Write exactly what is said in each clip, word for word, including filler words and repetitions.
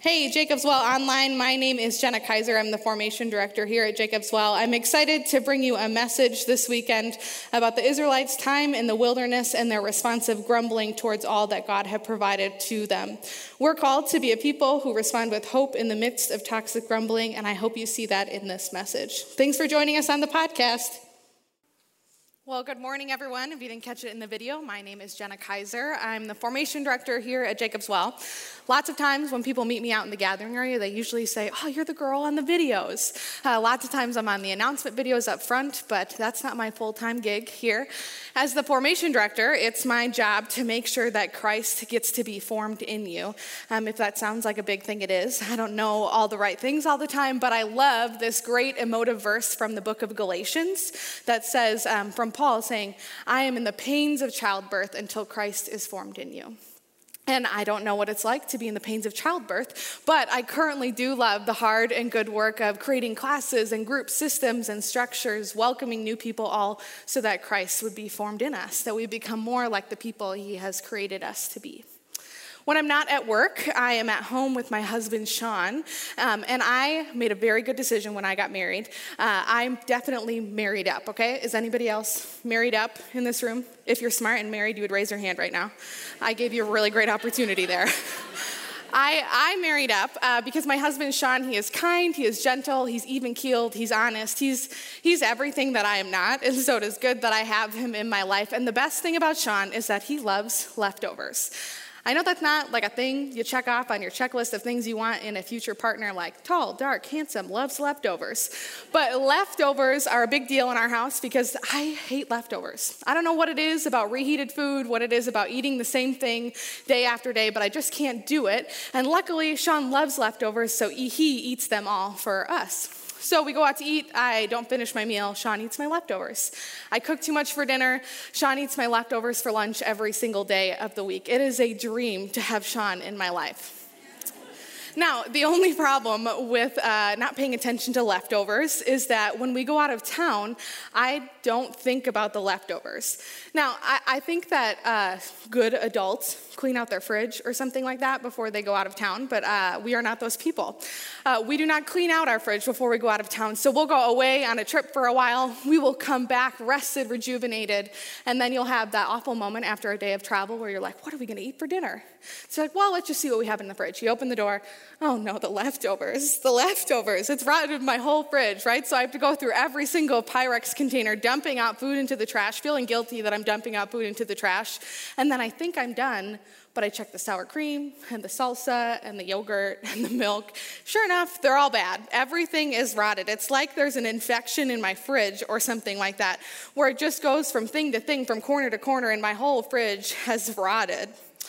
Hey, Jacob's Well Online. My name is Jenna Kaiser. I'm the formation director here at Jacob's Well. I'm excited to bring you a message this weekend about the Israelites' time in the wilderness and their responsive grumbling towards all that God had provided to them. We're called to be a people who respond with hope in the midst of toxic grumbling, and I hope you see that in this message. Thanks for joining us on the podcast. Well, good morning, everyone. If you didn't catch it in the video, my name is Jenna Kaiser. I'm the formation director here at Jacob's Well. Lots of times when people meet me out in the gathering area, they usually say, oh, you're the girl on the videos. Uh, lots of times I'm on the announcement videos up front, but that's not my full-time gig here. As the formation director, it's my job to make sure that Christ gets to be formed in you. Um, if that sounds like a big thing, it is. I don't know all the right things all the time, but I love this great emotive verse from the book of Galatians that says, um, from Paul saying, I am in the pains of childbirth until Christ is formed in you. And I don't know what it's like to be in the pains of childbirth, but I currently do love the hard and good work of creating classes and group systems and structures, welcoming new people all so that Christ would be formed in us, that we become more like the people he has created us to be. When I'm not at work, I am at home with my husband, Sean, um, and I made a very good decision when I got married. Uh, I'm definitely married up, okay? Is anybody else married up in this room? If you're smart and married, you would raise your hand right now. I gave you a really great opportunity there. I, I married up uh, because my husband, Sean, he is kind, he is gentle, he's even-keeled, he's honest, he's he's everything that I am not, and so it is good that I have him in my life. And the best thing about Sean is that he loves leftovers. I know that's not like a thing you check off on your checklist of things you want in a future partner, like tall, dark, handsome, loves leftovers. But leftovers are a big deal in our house because I hate leftovers. I don't know what it is about reheated food, what it is about eating the same thing day after day, but I just can't do it. And luckily, Sean loves leftovers, so he eats them all for us. So we go out to eat, I don't finish my meal, Sean eats my leftovers. I cook too much for dinner, Sean eats my leftovers for lunch every single day of the week. It is a dream to have Sean in my life. Now, the only problem with uh, not paying attention to leftovers is that when we go out of town, I don't think about the leftovers. Now, I, I think that uh, good adults clean out their fridge or something like that before they go out of town, but uh, we are not those people. Uh, we do not clean out our fridge before we go out of town, so we'll go away on a trip for a while, we will come back rested, rejuvenated, and then you'll have that awful moment after a day of travel where you're like, what are we gonna eat for dinner? It's like, well, let's just see what we have in the fridge. You open the door, oh no, the leftovers, the leftovers. It's rotted my whole fridge, right? So I have to go through every single Pyrex container, dumping out food into the trash, feeling guilty that I'm dumping out food into the trash. And then I think I'm done, but I check the sour cream and the salsa and the yogurt and the milk. Sure enough, they're all bad. Everything is rotted. It's like there's an infection in my fridge or something like that, where it just goes from thing to thing, from corner to corner, and my whole fridge has rotted.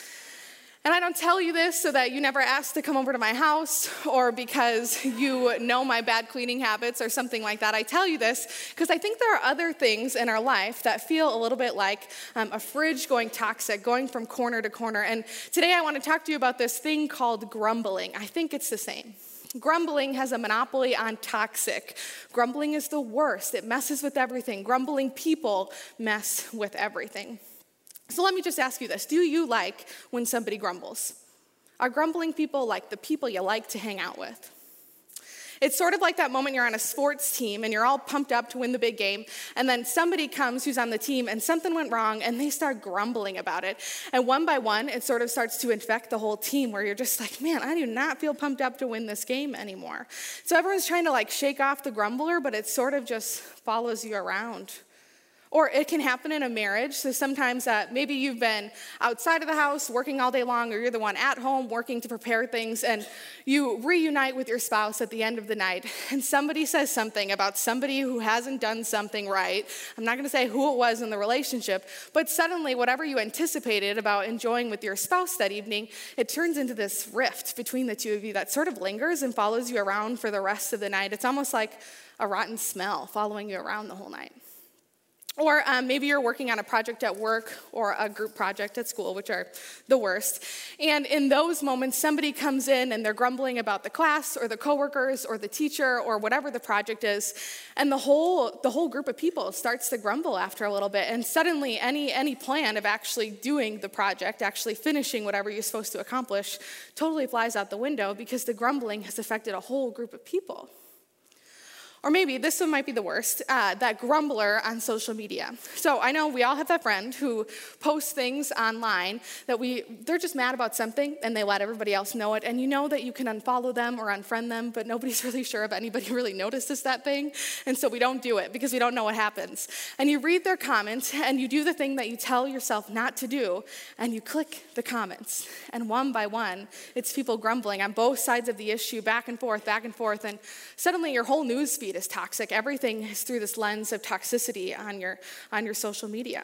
And I don't tell you this so that you never ask to come over to my house or because you know my bad cleaning habits or something like that. I tell you this because I think there are other things in our life that feel a little bit like um, a fridge going toxic, going from corner to corner. And today I want to talk to you about this thing called grumbling. I think it's the same. Grumbling has a monopoly on toxic. Grumbling is the worst. It messes with everything. Grumbling people mess with everything. So let me just ask you this. Do you like when somebody grumbles? Are grumbling people like the people you like to hang out with? It's sort of like that moment you're on a sports team and you're all pumped up to win the big game, and then somebody comes who's on the team and something went wrong and they start grumbling about it. And one by one, it sort of starts to infect the whole team where you're just like, man, I do not feel pumped up to win this game anymore. So everyone's trying to like shake off the grumbler, but it sort of just follows you around. Or it can happen in a marriage. So sometimes uh, maybe you've been outside of the house working all day long, or you're the one at home working to prepare things, and you reunite with your spouse at the end of the night, and somebody says something about somebody who hasn't done something right. I'm not going to say who it was in the relationship, but suddenly whatever you anticipated about enjoying with your spouse that evening, it turns into this rift between the two of you that sort of lingers and follows you around for the rest of the night. It's almost like a rotten smell following you around the whole night. Or um, maybe you're working on a project at work or a group project at school, which are the worst. And in those moments, somebody comes in and they're grumbling about the class or the coworkers or the teacher or whatever the project is. And the whole the whole group of people starts to grumble after a little bit. And suddenly any, any plan of actually doing the project, actually finishing whatever you're supposed to accomplish, totally flies out the window because the grumbling has affected a whole group of people. Or maybe, this one might be the worst, uh, that grumbler on social media. So I know we all have that friend who posts things online that we, they're just mad about something and they let everybody else know it. And you know that you can unfollow them or unfriend them, but nobody's really sure if anybody really notices that thing. And so we don't do it because we don't know what happens. And you read their comments and you do the thing that you tell yourself not to do, and you click the comments. And one by one, it's people grumbling on both sides of the issue, back and forth, back and forth. And suddenly your whole news feed is toxic. Everything is through this lens of toxicity on your on your social media.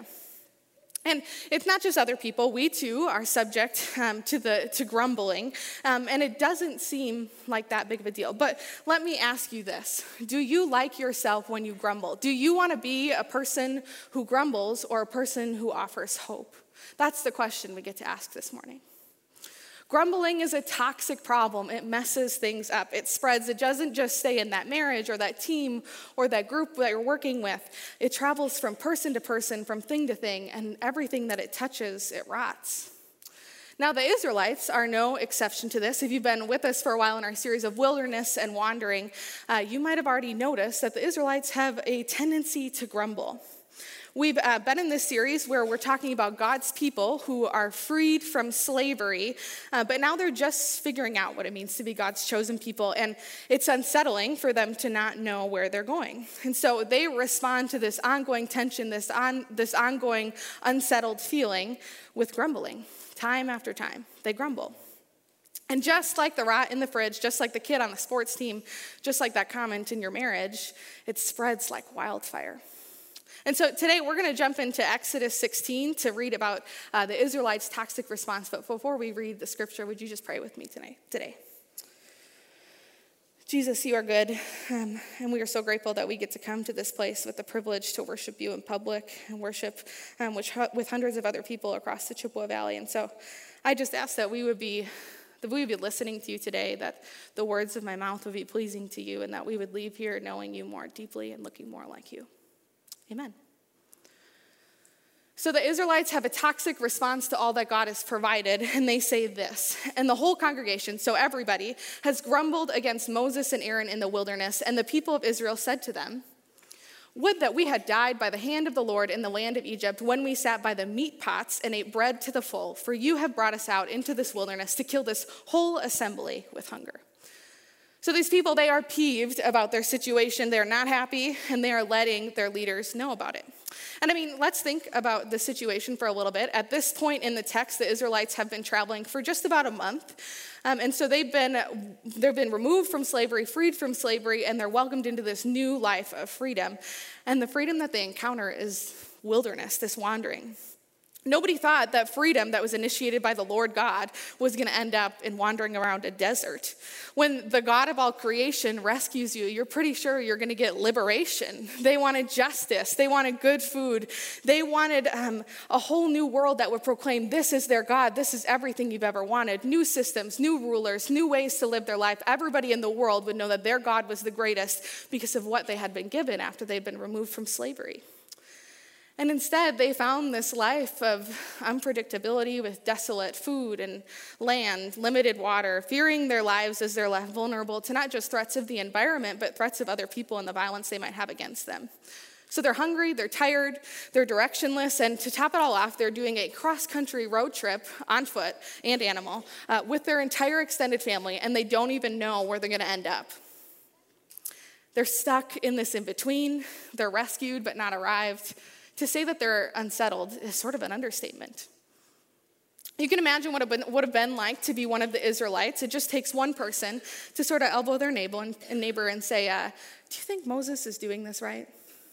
And it's not just other people. We too are subject um, to the to grumbling, um, and it doesn't seem like that big of a deal. But let me ask you this: do you like yourself when you grumble? Do you want to be a person who grumbles or a person who offers hope? That's the question we get to ask this morning. Grumbling is a toxic problem. It messes things up. It spreads. It doesn't just stay in that marriage or that team or that group that you're working with. It travels from person to person, from thing to thing, and everything that it touches, it rots. Now, the Israelites are no exception to this. If you've been with us for a while in our series of wilderness and wandering, uh, you might have already noticed that the Israelites have a tendency to grumble. We've uh, been in this series where we're talking about God's people who are freed from slavery, uh, but now they're just figuring out what it means to be God's chosen people, and it's unsettling for them to not know where they're going. And so they respond to this ongoing tension, this on this ongoing unsettled feeling with grumbling. Time after time, they grumble. And just like the rat in the fridge, just like the kid on the sports team, just like that comment in your marriage, it spreads like wildfire. And so today we're going to jump into Exodus sixteen to read about uh, the Israelites' toxic response. But before we read the scripture, would you just pray with me tonight, today? Jesus, you are good, um, and we are so grateful that we get to come to this place with the privilege to worship you in public and worship um, which, with hundreds of other people across the Chippewa Valley. And so I just ask that we would be that we would be listening to you today, that the words of my mouth would be pleasing to you, and that we would leave here knowing you more deeply and looking more like you. Amen. So the Israelites have a toxic response to all that God has provided, and they say this. And the whole congregation, so everybody, has grumbled against Moses and Aaron in the wilderness, and the people of Israel said to them, "Would that we had died by the hand of the Lord in the land of Egypt when we sat by the meat pots and ate bread to the full, for you have brought us out into this wilderness to kill this whole assembly with hunger." So these people, they are peeved about their situation. They're not happy, and they are letting their leaders know about it. And I mean, let's think about the situation for a little bit. At this point in the text, the Israelites have been traveling for just about a month. Um, and so they've been, they've been removed from slavery, freed from slavery, and they're welcomed into this new life of freedom. And the freedom that they encounter is wilderness, this wandering. Nobody thought that freedom that was initiated by the Lord God was going to end up in wandering around a desert. When the God of all creation rescues you, you're pretty sure you're going to get liberation. They wanted justice. They wanted good food. They wanted um, a whole new world that would proclaim this is their God. This is everything you've ever wanted. New systems, new rulers, new ways to live their life. Everybody in the world would know that their God was the greatest because of what they had been given after they'd been removed from slavery. And instead, they found this life of unpredictability with desolate food and land, limited water, fearing their lives as they're left vulnerable to not just threats of the environment, but threats of other people and the violence they might have against them. So they're hungry, they're tired, they're directionless, and to top it all off, they're doing a cross-country road trip on foot and animal uh, with their entire extended family, and they don't even know where they're going to end up. They're stuck in this in-between. They're rescued but not arrived. To say that they're unsettled is sort of an understatement. You can imagine what it would have been like to be one of the Israelites. It just takes one person to sort of elbow their neighbor and, neighbor and say, uh, do you think Moses is doing this right?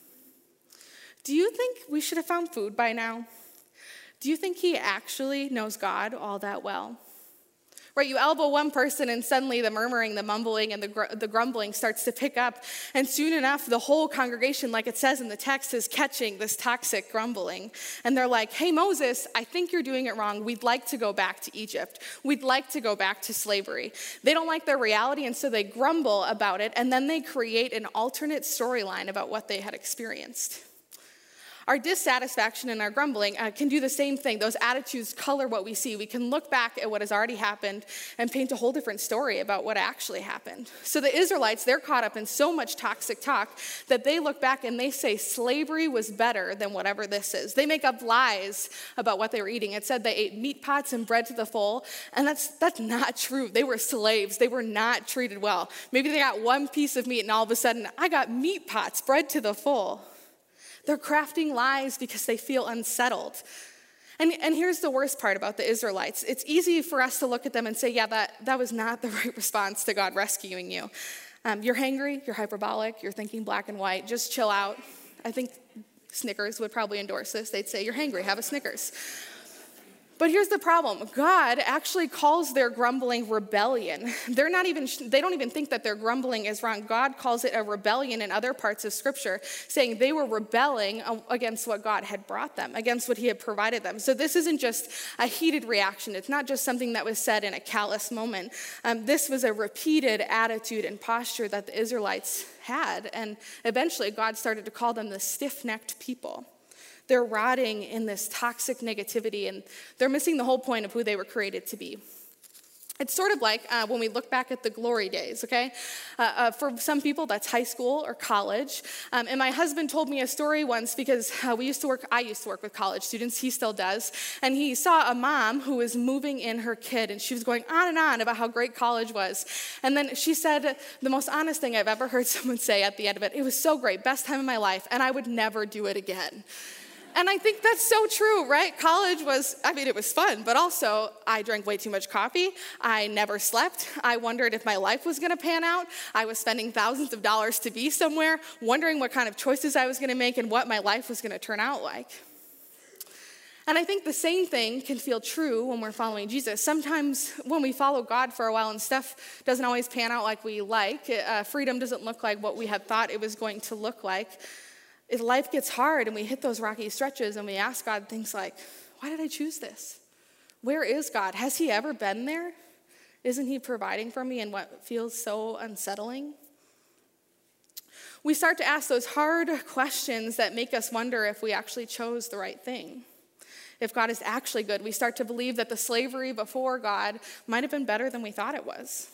Do you think we should have found food by now? Do you think he actually knows God all that well? right? You elbow one person and suddenly the murmuring, the mumbling, and the, gr- the grumbling starts to pick up. And soon enough, the whole congregation, like it says in the text, is catching this toxic grumbling. And they're like, hey, Moses, I think you're doing it wrong. We'd like to go back to Egypt. We'd like to go back to slavery. They don't like their reality, and so they grumble about it, and then they create an alternate storyline about what they had experienced. Our dissatisfaction and our grumbling uh, can do the same thing. Those attitudes color what we see. We can look back at what has already happened and paint a whole different story about what actually happened. So the Israelites, they're caught up in so much toxic talk that they look back and they say slavery was better than whatever this is. They make up lies about what they were eating. It said they ate meat pots and bread to the full, and that's that's not true. They were slaves. They were not treated well. Maybe they got one piece of meat and all of a sudden, I got meat pots, bread to the full. They're crafting lies because they feel unsettled. And, and here's the worst part about the Israelites. It's easy for us to look at them and say, yeah, that, that was not the right response to God rescuing you. Um, you're hangry, you're hyperbolic, you're thinking black and white, just chill out. I think Snickers would probably endorse this. They'd say, you're hangry, have a Snickers. But here's the problem. God actually calls their grumbling rebellion. They're not even, they don't even think that their grumbling is wrong. God calls it a rebellion in other parts of Scripture, saying they were rebelling against what God had brought them, against what he had provided them. So this isn't just a heated reaction. It's not just something that was said in a callous moment. Um, this was a repeated attitude and posture that the Israelites had. And eventually God started to call them the stiff-necked people. They're rotting in this toxic negativity, and they're missing the whole point of who they were created to be. It's sort of like uh, when we look back at the glory days, okay? Uh, uh, for some people, that's high school or college. Um, and my husband told me a story once because uh, we used to work, I used to work with college students, he still does, and he saw a mom who was moving in her kid, and she was going on and on about how great college was. And then she said the most honest thing I've ever heard someone say at the end of it, it was so great, best time of my life, and I would never do it again. And I think that's so true, right? College was, I mean, it was fun, but also I drank way too much coffee. I never slept. I wondered if my life was going to pan out. I was spending thousands of dollars to be somewhere, wondering what kind of choices I was going to make and what my life was going to turn out like. And I think the same thing can feel true when we're following Jesus. Sometimes when we follow God for a while and stuff doesn't always pan out like we like, uh, freedom doesn't look like what we had thought it was going to look like. If life gets hard and we hit those rocky stretches and we ask God things like, why did I choose this? Where is God? Has he ever been there? Isn't he providing for me in what feels so unsettling? We start to ask those hard questions that make us wonder if we actually chose the right thing. If God is actually good, we start to believe that the slavery before God might have been better than we thought it was.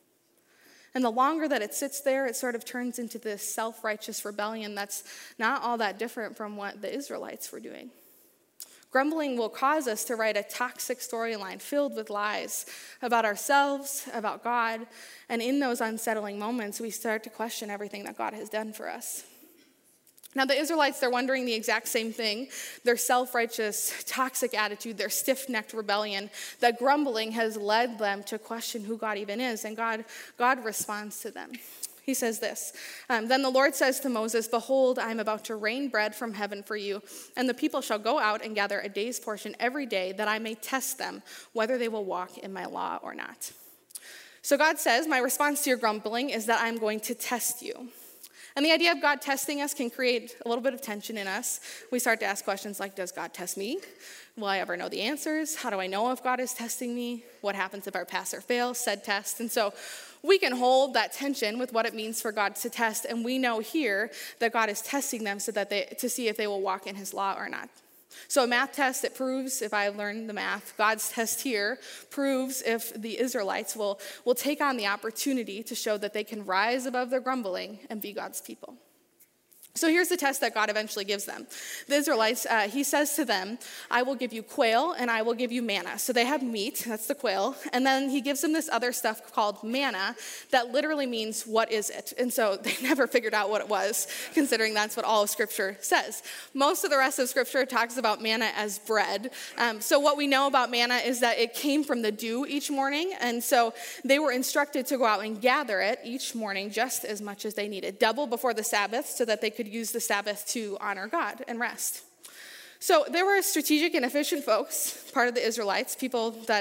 And the longer that it sits there, it sort of turns into this self-righteous rebellion that's not all that different from what the Israelites were doing. Grumbling will cause us to write a toxic storyline filled with lies about ourselves, about God, and in those unsettling moments, we start to question everything that God has done for us. Now, the Israelites, they're wondering the exact same thing. Their self-righteous, toxic attitude, their stiff-necked rebellion, that grumbling has led them to question who God even is, and God, God responds to them. He says this, um, then the Lord says to Moses, behold, I am about to rain bread from heaven for you, and the people shall go out and gather a day's portion every day, that I may test them, whether they will walk in my law or not. So God says, my response to your grumbling is that I'm going to test you. And the idea of God testing us can create a little bit of tension in us. We start to ask questions like, does God test me? Will I ever know the answers? How do I know if God is testing me? What happens if our pass or fail said test? And so we can hold that tension with what it means for God to test. And we know here that God is testing them so that they to see if they will walk in his law or not. So a math test, it proves if I learned the math. God's test here proves if the Israelites will, will take on the opportunity to show that they can rise above their grumbling and be God's people. So here's the test that God eventually gives them. The Israelites, uh, he says to them, I will give you quail and I will give you manna. So they have meat, that's the quail. And then he gives them this other stuff called manna that literally means, what is it? And so they never figured out what it was, considering that's what all of Scripture says. Most of the rest of Scripture talks about manna as bread. Um, so what we know about manna is that it came from the dew each morning. And so they were instructed to go out and gather it each morning just as much as they needed, double before the Sabbath so that they could could use the Sabbath to honor God and rest. So there were strategic and efficient folks, part of the Israelites, people that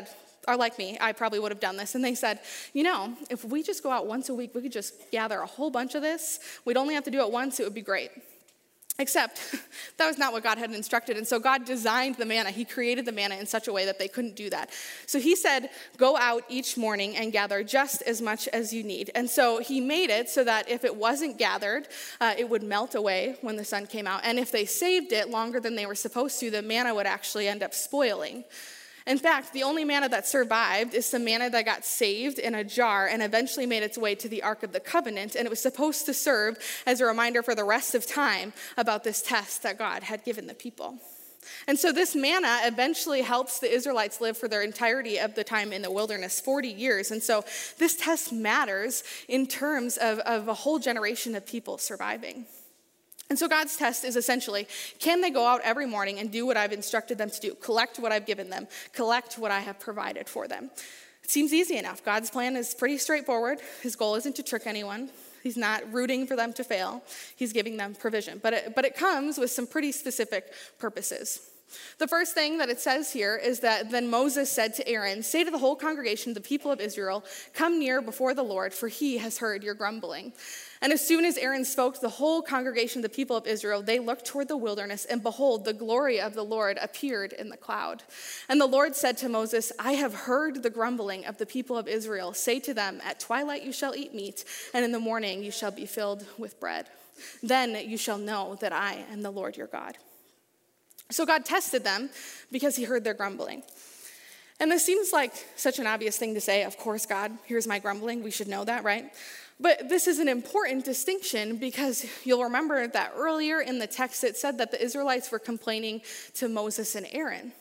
are like me. I probably would have done this. And they said, you know, if we just go out once a week, we could just gather a whole bunch of this. We'd only have to do it once. It would be great. Except that was not what God had instructed. And so God designed the manna. He created the manna in such a way that they couldn't do that. So he said, go out each morning and gather just as much as you need. And so he made it so that if it wasn't gathered, uh, it would melt away when the sun came out. And if they saved it longer than they were supposed to, the manna would actually end up spoiling. In fact, the only manna that survived is the manna that got saved in a jar and eventually made its way to the Ark of the Covenant, and it was supposed to serve as a reminder for the rest of time about this test that God had given the people. And so this manna eventually helps the Israelites live for their entirety of the time in the wilderness, forty years. And so this test matters in terms of, of a whole generation of people surviving. And so God's test is essentially, can they go out every morning and do what I've instructed them to do, collect what I've given them, collect what I have provided for them? It seems easy enough. God's plan is pretty straightforward. His goal isn't to trick anyone. He's not rooting for them to fail. He's giving them provision. But it, but it comes with some pretty specific purposes. The first thing that it says here is that then Moses said to Aaron, say to the whole congregation, the people of Israel, come near before the Lord, for he has heard your grumbling. And as soon as Aaron spoke to the whole congregation, the people of Israel, they looked toward the wilderness, and behold, the glory of the Lord appeared in the cloud. And the Lord said to Moses, I have heard the grumbling of the people of Israel. Say to them, at twilight you shall eat meat, and in the morning you shall be filled with bread. Then you shall know that I am the Lord your God. So God tested them because he heard their grumbling. And this seems like such an obvious thing to say. Of course, God hears my grumbling. We should know that, right? But this is an important distinction because you'll remember that earlier in the text it said that the Israelites were complaining to Moses and Aaron.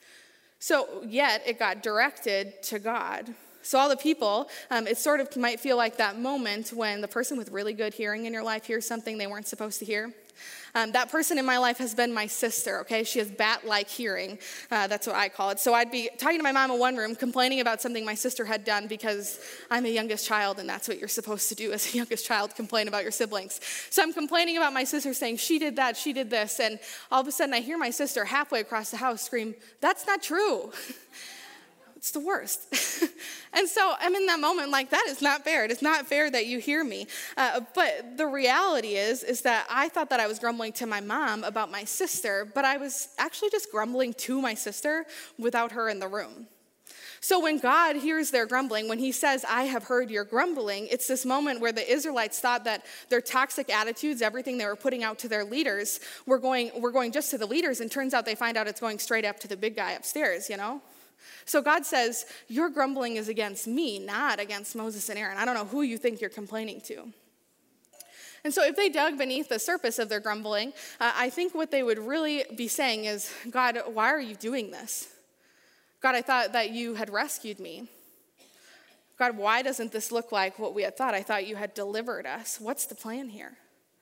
So yet it got directed to God. So all the people, um, it sort of might feel like that moment when the person with really good hearing in your life hears something they weren't supposed to hear. Um, that person in my life has been my sister, okay? She has bat-like hearing. Uh, that's what I call it. So I'd be talking to my mom in one room, complaining about something my sister had done because I'm a youngest child, and that's what you're supposed to do as a youngest child, complain about your siblings. So I'm complaining about my sister saying, she did that, she did this, and all of a sudden I hear my sister halfway across the house scream, that's not true. It's the worst. And so I'm in that moment like, that is not fair. It is not fair that you hear me. Uh, but the reality is, is that I thought that I was grumbling to my mom about my sister, but I was actually just grumbling to my sister without her in the room. So when God hears their grumbling, when he says, I have heard your grumbling, it's this moment where the Israelites thought that their toxic attitudes, everything they were putting out to their leaders, were going, were going just to the leaders, and turns out they find out it's going straight up to the big guy upstairs, you know? So God says, your grumbling is against me, not against Moses and Aaron. I don't know who you think you're complaining to. And so if they dug beneath the surface of their grumbling, uh, I think what they would really be saying is, God, why are you doing this? God, I thought that you had rescued me. God, why doesn't this look like what we had thought? I thought you had delivered us. What's the plan here?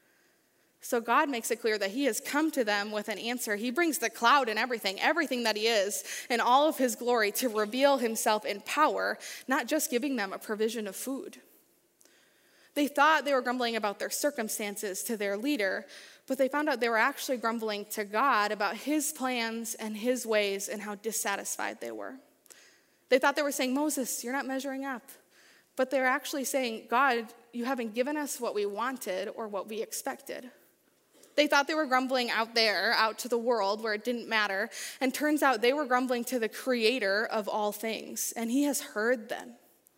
So God makes it clear that he has come to them with an answer. He brings the cloud and everything, everything that he is, and all of his glory to reveal himself in power, not just giving them a provision of food. They thought they were grumbling about their circumstances to their leader, but they found out they were actually grumbling to God about his plans and his ways and how dissatisfied they were. They thought they were saying, Moses, you're not measuring up. But they're actually saying, God, you haven't given us what we wanted or what we expected. They thought they were grumbling out there, out to the world where it didn't matter. And turns out they were grumbling to the creator of all things. And he has heard them.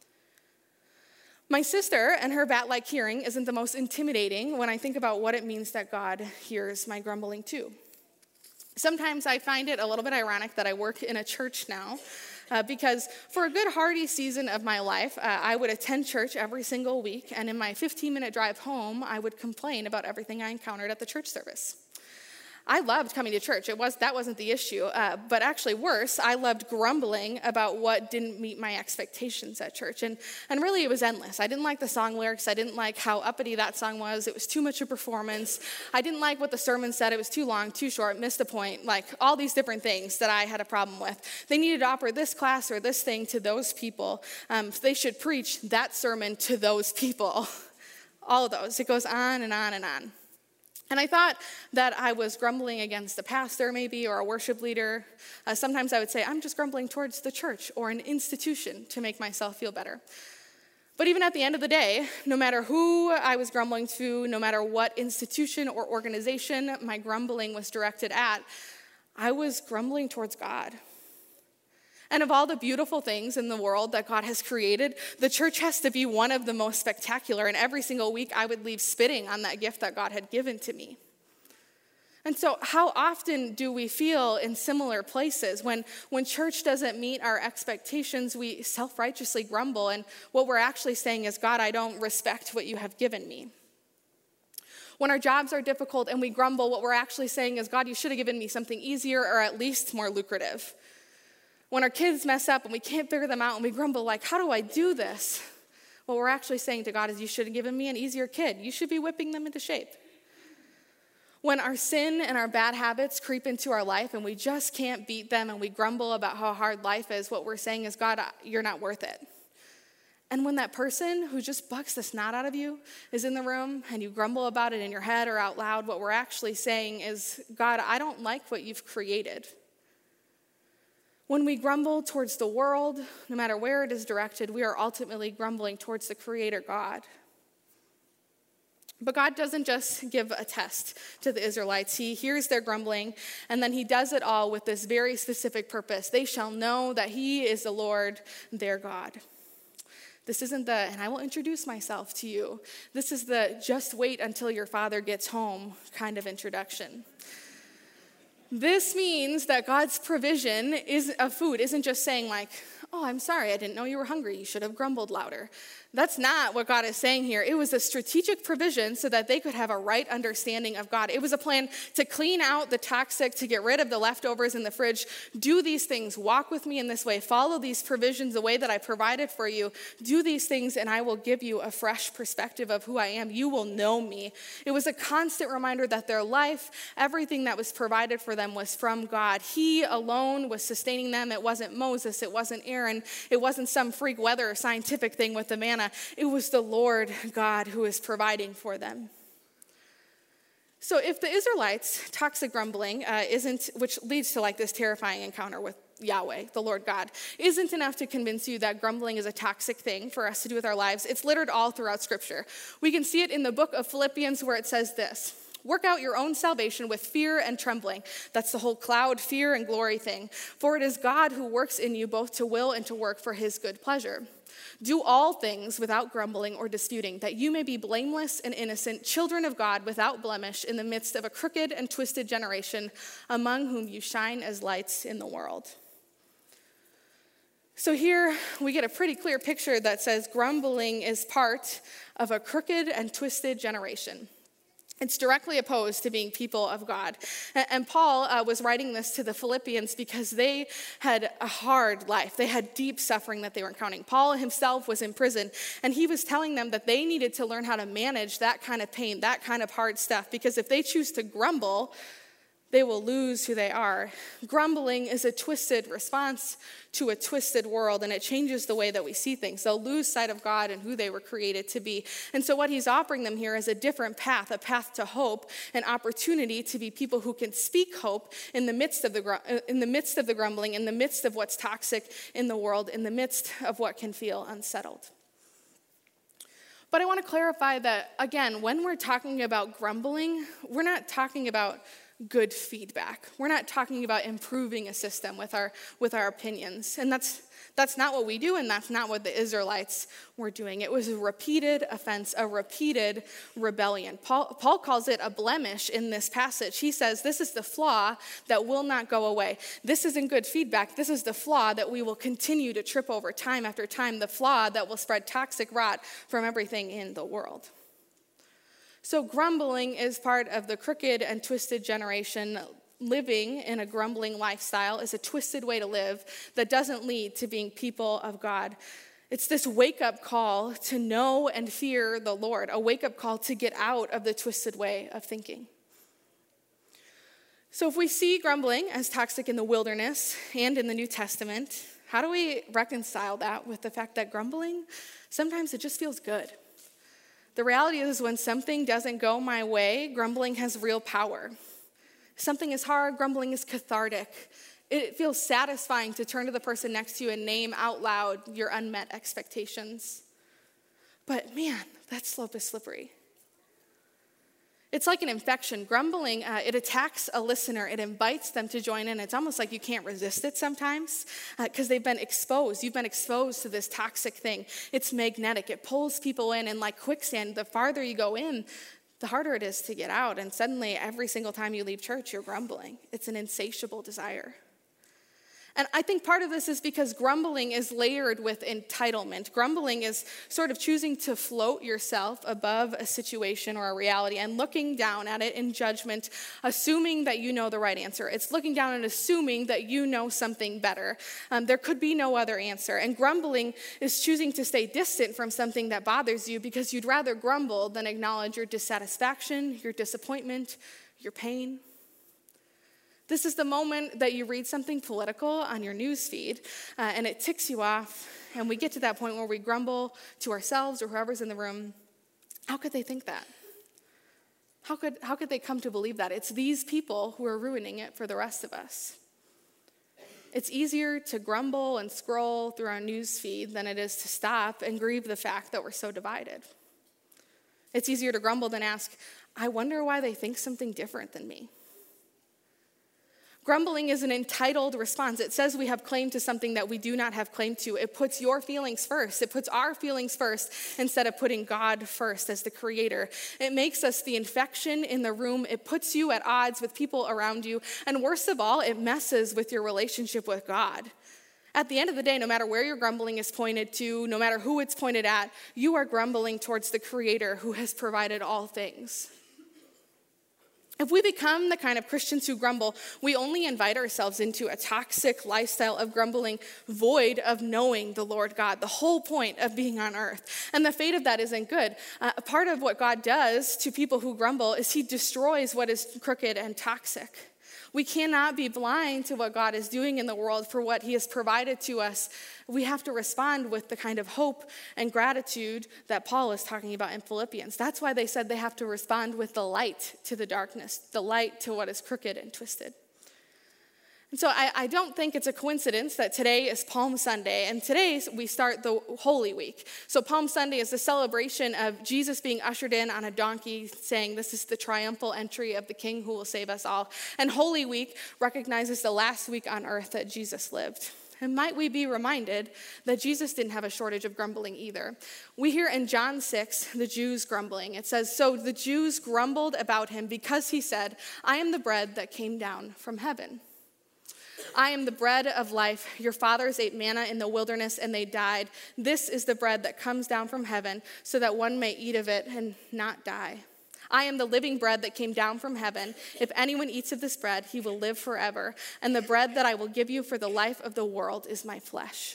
My sister and her bat-like hearing isn't the most intimidating when I think about what it means that God hears my grumbling too. Sometimes I find it a little bit ironic that I work in a church now. Uh, because for a good hearty season of my life, uh, I would attend church every single week, and in my fifteen-minute drive home, I would complain about everything I encountered at the church service. I loved coming to church. It was that wasn't the issue. Uh, but actually worse, I loved grumbling about what didn't meet my expectations at church. And, and really, it was endless. I didn't like the song lyrics. I didn't like how uppity that song was. It was too much a performance. I didn't like what the sermon said. It was too long, too short, missed the point. Like all these different things that I had a problem with. They needed to offer this class or this thing to those people. Um, they should preach that sermon to those people. All of those. It goes on and on and on. And I thought that I was grumbling against the pastor maybe, or a worship leader. Uh, sometimes I would say, I'm just grumbling towards the church or an institution to make myself feel better. But even at the end of the day, no matter who I was grumbling to, no matter what institution or organization my grumbling was directed at, I was grumbling towards God. And of all the beautiful things in the world that God has created, the church has to be one of the most spectacular. And every single week I would leave spitting on that gift that God had given to me. And so how often do we feel in similar places? When, when church doesn't meet our expectations, we self-righteously grumble. And what we're actually saying is, God, I don't respect what you have given me. When our jobs are difficult and we grumble, what we're actually saying is, God, you should have given me something easier or at least more lucrative. When our kids mess up and we can't figure them out and we grumble like, how do I do this? What we're actually saying to God is, you should have given me an easier kid. You should be whipping them into shape. When our sin and our bad habits creep into our life and we just can't beat them and we grumble about how hard life is, what we're saying is, God, you're not worth it. And when that person who just bucks the snot out of you is in the room and you grumble about it in your head or out loud, what we're actually saying is, God, I don't like what you've created. When we grumble towards the world, no matter where it is directed, we are ultimately grumbling towards the Creator God. But God doesn't just give a test to the Israelites. He hears their grumbling, and then he does it all with this very specific purpose. They shall know that he is the Lord, their God. This isn't the, and I will introduce myself to you. This is the just wait until your father gets home kind of introduction. This means that God's provision is of food isn't just saying like, oh, I'm sorry, I didn't know you were hungry. You should have grumbled louder. That's not what God is saying here. It was a strategic provision so that they could have a right understanding of God. It was a plan to clean out the toxic, to get rid of the leftovers in the fridge. Do these things. Walk with me in this way. Follow these provisions the way that I provided for you. Do these things and I will give you a fresh perspective of who I am. You will know me. It was a constant reminder that their life, everything that was provided for them was from God. He alone was sustaining them. It wasn't Moses. It wasn't Aaron. It wasn't some freak weather or scientific thing with the manna. It was the Lord God who is providing for them. So if the Israelites' toxic grumbling uh, isn't, which leads to like this terrifying encounter with Yahweh, the Lord God, isn't enough to convince you that grumbling is a toxic thing for us to do with our lives, it's littered all throughout Scripture. We can see it in the book of Philippians where it says this: work out your own salvation with fear and trembling. That's the whole cloud, fear, and glory thing. For it is God who works in you both to will and to work for his good pleasure. Do all things without grumbling or disputing, that you may be blameless and innocent, children of God without blemish, in the midst of a crooked and twisted generation, among whom you shine as lights in the world. So here we get a pretty clear picture that says grumbling is part of a crooked and twisted generation. It's directly opposed to being people of God. And Paul uh, was writing this to the Philippians because they had a hard life. They had deep suffering that they were encountering. Paul himself was in prison, and he was telling them that they needed to learn how to manage that kind of pain, that kind of hard stuff, because if they choose to grumble, they will lose who they are. Grumbling is a twisted response to a twisted world, and it changes the way that we see things. They'll lose sight of God and who they were created to be. And so what he's offering them here is a different path, a path to hope, an opportunity to be people who can speak hope in the midst of the in the midst of the grumbling, in the midst of what's toxic in the world, in the midst of what can feel unsettled. But I want to clarify that, again, when we're talking about grumbling, we're not talking about good feedback. We're not talking about improving a system with our with our opinions. And that's that's not what we do, and that's not what the Israelites were doing. It was a repeated offense, a repeated rebellion. Paul, Paul calls it a blemish in this passage. He says this is the flaw that will not go away. This isn't good feedback. This is the flaw that we will continue to trip over time after time, the flaw that will spread toxic rot from everything in the world. So grumbling is part of the crooked and twisted generation. Living in a grumbling lifestyle is a twisted way to live that doesn't lead to being people of God. It's this wake-up call to know and fear the Lord, a wake-up call to get out of the twisted way of thinking. So if we see grumbling as toxic in the wilderness and in the New Testament, how do we reconcile that with the fact that grumbling, sometimes it just feels good? The reality is when something doesn't go my way, grumbling has real power. Something is hard, grumbling is cathartic. It feels satisfying to turn to the person next to you and name out loud your unmet expectations. But man, that slope is slippery. It's like an infection. Grumbling, uh, it attacks a listener. It invites them to join in. It's almost like you can't resist it sometimes because uh, they've been exposed. You've been exposed to this toxic thing. It's magnetic. It pulls people in, and like quicksand, the farther you go in, the harder it is to get out. And suddenly, every single time you leave church, you're grumbling. It's an insatiable desire. And I think part of this is because grumbling is layered with entitlement. Grumbling is sort of choosing to float yourself above a situation or a reality and looking down at it in judgment, assuming that you know the right answer. It's looking down and assuming that you know something better. Um, there could be no other answer. And grumbling is choosing to stay distant from something that bothers you because you'd rather grumble than acknowledge your dissatisfaction, your disappointment, your pain. This is the moment that you read something political on your news feed, uh, and it ticks you off, and we get to that point where we grumble to ourselves or whoever's in the room. How could they think that? How could, how could they come to believe that? It's these people who are ruining it for the rest of us. It's easier to grumble and scroll through our news feed than it is to stop and grieve the fact that we're so divided. It's easier to grumble than ask, I wonder why they think something different than me. Grumbling is an entitled response. It says we have claim to something that we do not have claim to. It puts your feelings first. It puts our feelings first instead of putting God first as the creator. It makes us the infection in the room. It puts you at odds with people around you. And worst of all, it messes with your relationship with God. At the end of the day, no matter where your grumbling is pointed to, no matter who it's pointed at, you are grumbling towards the creator who has provided all things. If we become the kind of Christians who grumble, we only invite ourselves into a toxic lifestyle of grumbling, void of knowing the Lord God, the whole point of being on earth. And the fate of that isn't good. Uh, a part of what God does to people who grumble is he destroys what is crooked and toxic. We cannot be blind to what God is doing in the world for what he has provided to us. We have to respond with the kind of hope and gratitude that Paul is talking about in Philippians. That's why they said they have to respond with the light to the darkness, the light to what is crooked and twisted. And so I, I don't think it's a coincidence that today is Palm Sunday, and today we start the Holy Week. So Palm Sunday is the celebration of Jesus being ushered in on a donkey, saying this is the triumphal entry of the King who will save us all. And Holy Week recognizes the last week on earth that Jesus lived. And might we be reminded that Jesus didn't have a shortage of grumbling either. We hear in John six, the Jews grumbling. It says, so the Jews grumbled about him because he said, I am the bread that came down from heaven. I am the bread of life. Your fathers ate manna in the wilderness and they died. This is the bread that comes down from heaven so that one may eat of it and not die. I am the living bread that came down from heaven. If anyone eats of this bread, he will live forever. And the bread that I will give you for the life of the world is my flesh.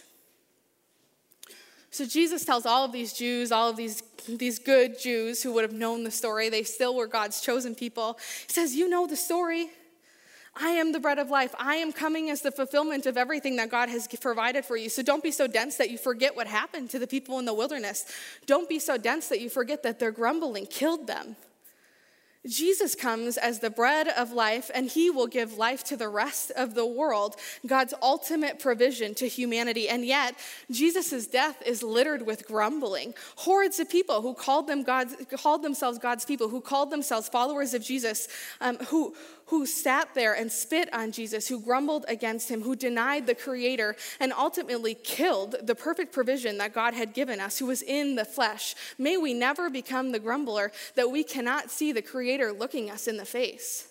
So Jesus tells all of these Jews, all of these, these good Jews who would have known the story, they still were God's chosen people. He says, you know the story. I am the bread of life. I am coming as the fulfillment of everything that God has provided for you. So don't be so dense that you forget what happened to the people in the wilderness. Don't be so dense that you forget that their grumbling killed them. Jesus comes as the bread of life, and he will give life to the rest of the world, God's ultimate provision to humanity. And yet, Jesus' death is littered with grumbling. Hordes of people who called, them God's, called themselves God's people, who called themselves followers of Jesus, um, who, who sat there and spit on Jesus, who grumbled against him, who denied the Creator, and ultimately killed the perfect provision that God had given us, who was in the flesh. May we never become the grumbler that we cannot see the Creator looking us in the face.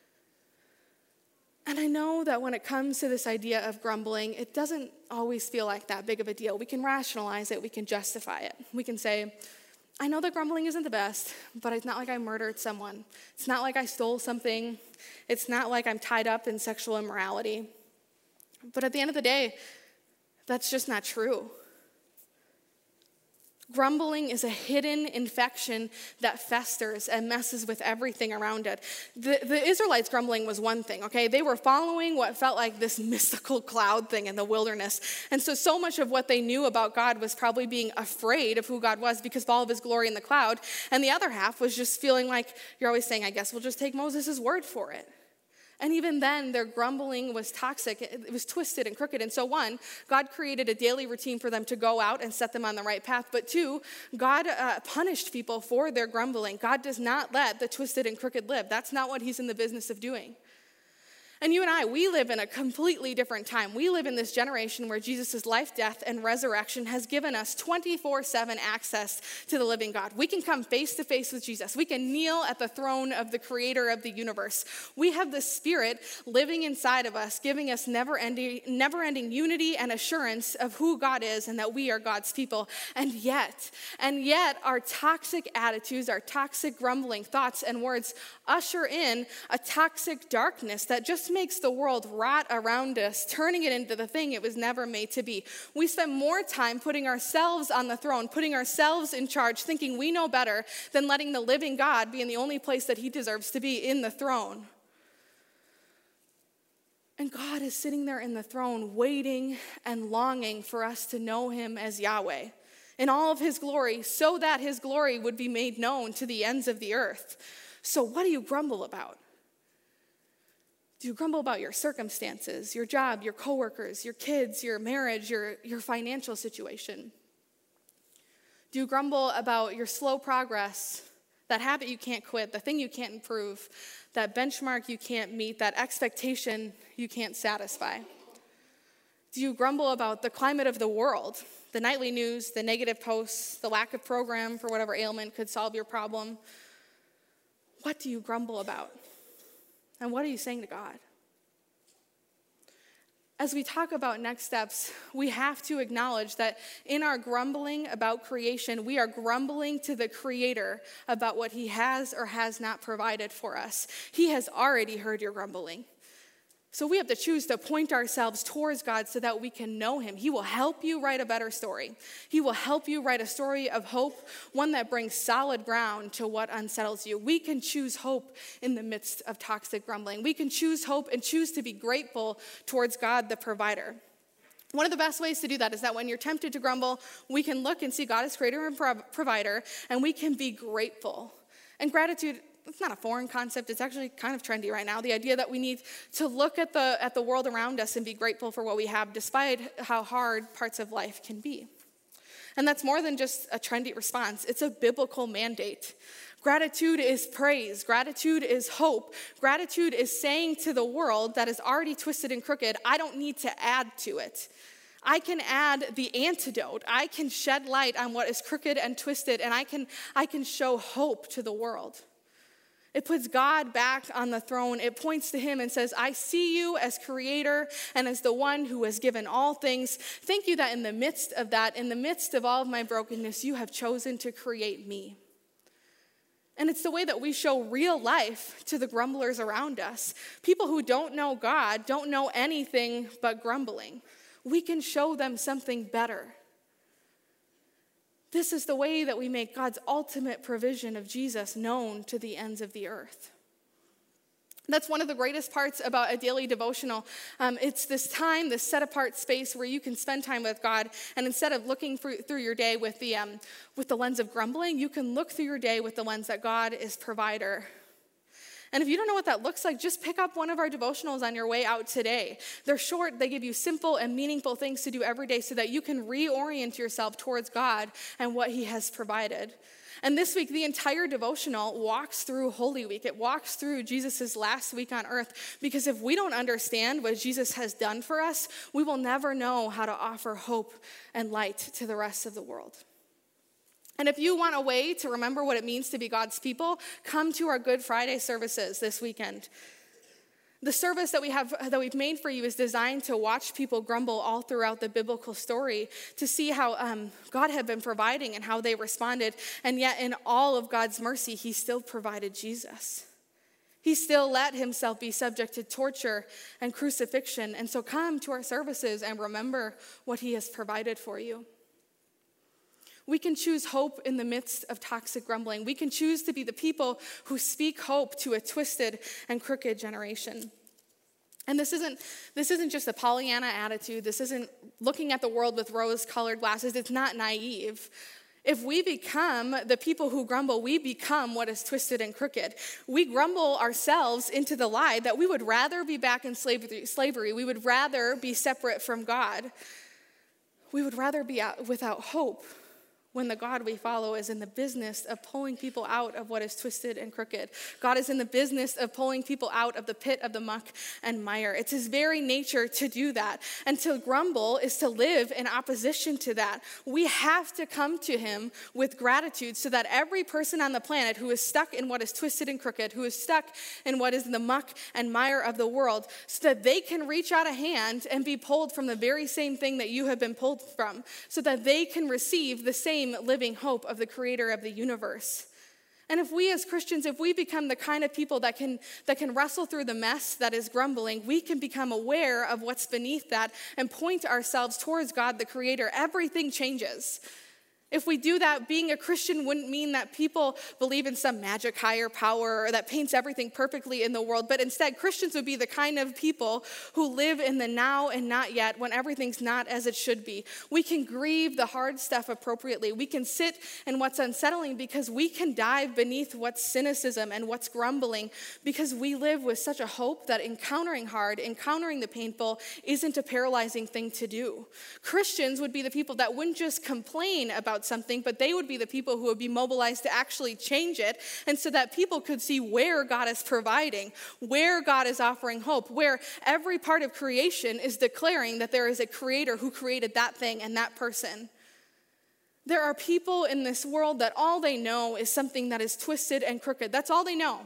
And I know that when it comes to this idea of grumbling, it doesn't always feel like that big of a deal. We can rationalize it, we can justify it. We can say, I know that grumbling isn't the best, but it's not like I murdered someone. It's not like I stole something. It's not like I'm tied up in sexual immorality. But at the end of the day, that's just not true. Grumbling is a hidden infection that festers and messes with everything around it. The, the Israelites' grumbling was one thing, okay? They were following what felt like this mystical cloud thing in the wilderness. And so, so much of what they knew about God was probably being afraid of who God was because of all of his glory in the cloud. And the other half was just feeling like, you're always saying, I guess we'll just take Moses' word for it. And even then, their grumbling was toxic. It was twisted and crooked. And so one, God created a daily routine for them to go out and set them on the right path. But two, God uh, punished people for their grumbling. God does not let the twisted and crooked live. That's not what he's in the business of doing. And you and I, we live in a completely different time. We live in this generation where Jesus' life, death, and resurrection has given us twenty-four seven access to the living God. We can come face to face with Jesus. We can kneel at the throne of the creator of the universe. We have the Spirit living inside of us, giving us never-ending, never-ending unity and assurance of who God is and that we are God's people. And yet, and yet our toxic attitudes, our toxic grumbling thoughts and words usher in a toxic darkness that just makes the world rot around us, turning it into the thing it was never made to be. We spend more time putting ourselves on the throne, putting ourselves in charge, thinking we know better than letting the living God be in the only place that he deserves to be, in the throne. And God is sitting there in the throne, waiting and longing for us to know him as Yahweh in all of his glory, so that his glory would be made known to the ends of the earth. So what do you grumble about? Do you grumble about your circumstances, your job, your coworkers, your kids, your marriage, your, your financial situation? Do you grumble about your slow progress, that habit you can't quit, the thing you can't improve, that benchmark you can't meet, that expectation you can't satisfy? Do you grumble about the climate of the world, the nightly news, the negative posts, the lack of program for whatever ailment could solve your problem? What do you grumble about? And what are you saying to God? As we talk about next steps, we have to acknowledge that in our grumbling about creation, we are grumbling to the Creator about what he has or has not provided for us. He has already heard your grumbling. So we have to choose to point ourselves towards God so that we can know him. He will help you write a better story. He will help you write a story of hope, one that brings solid ground to what unsettles you. We can choose hope in the midst of toxic grumbling. We can choose hope and choose to be grateful towards God, the provider. One of the best ways to do that is that when you're tempted to grumble, we can look and see God as creator and provider, and we can be grateful. And gratitude, it's not a foreign concept. It's actually kind of trendy right now. The idea that we need to look at the at the world around us and be grateful for what we have, despite how hard parts of life can be. And that's more than just a trendy response. It's a biblical mandate. Gratitude is praise. Gratitude is hope. Gratitude is saying to the world that is already twisted and crooked, I don't need to add to it. I can add the antidote. I can shed light on what is crooked and twisted, and I can I can show hope to the world. It puts God back on the throne. It points to him and says, I see you as creator and as the one who has given all things. Thank you that in the midst of that, in the midst of all of my brokenness, you have chosen to create me. And it's the way that we show real life to the grumblers around us. People who don't know God, don't know anything but grumbling. We can show them something better. This is the way that we make God's ultimate provision of Jesus known to the ends of the earth. That's one of the greatest parts about a daily devotional. Um, it's this time, this set-apart space where you can spend time with God, and instead of looking through, through your day with the, um, with the lens of grumbling, you can look through your day with the lens that God is provider. And if you don't know what that looks like, just pick up one of our devotionals on your way out today. They're short. They give you simple and meaningful things to do every day so that you can reorient yourself towards God and what he has provided. And this week, the entire devotional walks through Holy Week. It walks through Jesus' last week on earth, because if we don't understand what Jesus has done for us, we will never know how to offer hope and light to the rest of the world. And if you want a way to remember what it means to be God's people, come to our Good Friday services this weekend. The service that we have that we've made for you is designed to watch people grumble all throughout the biblical story, to see how um, God had been providing and how they responded. And yet in all of God's mercy, he still provided Jesus. He still let himself be subject to torture and crucifixion. And so come to our services and remember what he has provided for you. We can choose hope in the midst of toxic grumbling. We can choose to be the people who speak hope to a twisted and crooked generation. And this isn't, this isn't just a Pollyanna attitude. This isn't looking at the world with rose-colored glasses. It's not naive. If we become the people who grumble, we become what is twisted and crooked. We grumble ourselves into the lie that we would rather be back in slavery. slavery. We would rather be separate from God. We would rather be out without hope when the God we follow is in the business of pulling people out of what is twisted and crooked. God is in the business of pulling people out of the pit of the muck and mire. It's his very nature to do that. And to grumble is to live in opposition to that. We have to come to him with gratitude so that every person on the planet who is stuck in what is twisted and crooked, who is stuck in what is in the muck and mire of the world, so that they can reach out a hand and be pulled from the very same thing that you have been pulled from, so that they can receive the same living hope of the creator of the universe. And if we as Christians, if we become the kind of people that can that can wrestle through the mess that is grumbling, we can become aware of what's beneath that and point ourselves towards God, the creator. Everything changes. If we do that, being a Christian wouldn't mean that people believe in some magic higher power or that paints everything perfectly in the world, but instead Christians would be the kind of people who live in the now and not yet when everything's not as it should be. We can grieve the hard stuff appropriately. We can sit in what's unsettling because we can dive beneath what's cynicism and what's grumbling because we live with such a hope that encountering hard, encountering the painful isn't a paralyzing thing to do. Christians would be the people that wouldn't just complain about something, but they would be the people who would be mobilized to actually change it, and so that people could see where God is providing, where God is offering hope, where every part of creation is declaring that there is a creator who created that thing and that person. There are people in this world that all they know is something that is twisted and crooked. That's all they know.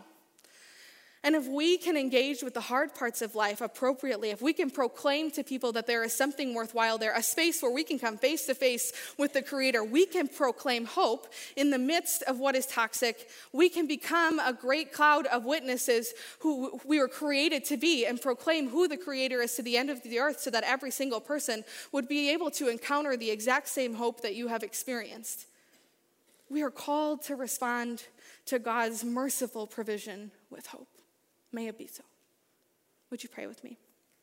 And if we can engage with the hard parts of life appropriately, if we can proclaim to people that there is something worthwhile there, a space where we can come face to face with the Creator, we can proclaim hope in the midst of what is toxic. We can become a great cloud of witnesses who we were created to be and proclaim who the Creator is to the end of the earth so that every single person would be able to encounter the exact same hope that you have experienced. We are called to respond to God's merciful provision with hope. May it be so. Would you pray with me?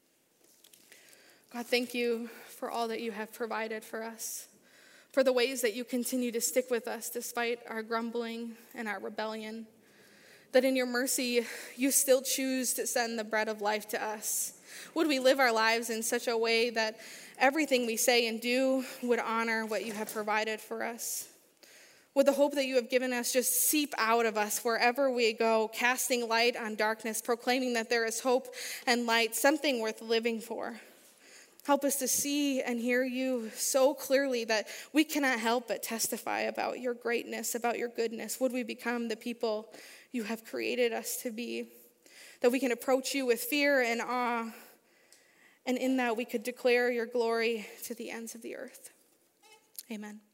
God, thank you for all that you have provided for us, for the ways that you continue to stick with us despite our grumbling and our rebellion, that in your mercy you still choose to send the bread of life to us. Would we live our lives in such a way that everything we say and do would honor what you have provided for us? Would the hope that you have given us just seep out of us wherever we go, casting light on darkness, proclaiming that there is hope and light, something worth living for. Help us to see and hear you so clearly that we cannot help but testify about your greatness, about your goodness. Would we become the people you have created us to be, that we can approach you with fear and awe, and in that we could declare your glory to the ends of the earth. Amen.